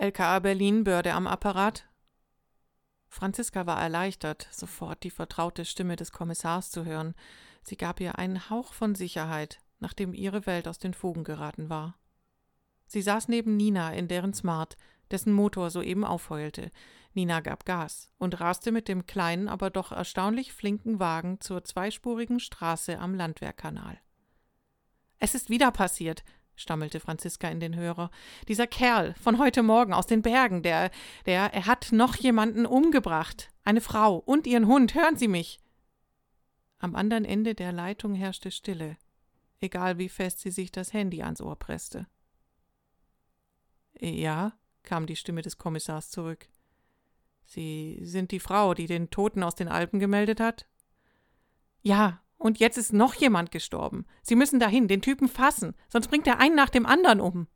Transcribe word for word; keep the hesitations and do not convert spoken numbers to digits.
L K A Berlin, Börde am Apparat. Franziska war erleichtert, sofort die vertraute Stimme des Kommissars zu hören. Sie gab ihr einen Hauch von Sicherheit, nachdem ihre Welt aus den Fugen geraten war. Sie saß neben Nina in deren Smart, dessen Motor soeben aufheulte. Nina gab Gas und raste mit dem kleinen, aber doch erstaunlich flinken Wagen zur zweispurigen Straße am Landwehrkanal. »Es ist wieder passiert«, stammelte Franziska in den Hörer. »Dieser Kerl von heute Morgen aus den Bergen, der, der, er hat noch jemanden umgebracht. Eine Frau und ihren Hund, hören Sie mich!« Am anderen Ende der Leitung herrschte Stille, egal wie fest sie sich das Handy ans Ohr presste. »Ja«, kam die Stimme des Kommissars zurück. »Sie sind die Frau, die den Toten aus den Alpen gemeldet hat?« »Ja, und jetzt ist noch jemand gestorben. Sie müssen dahin, den Typen fassen, sonst bringt er einen nach dem anderen um.«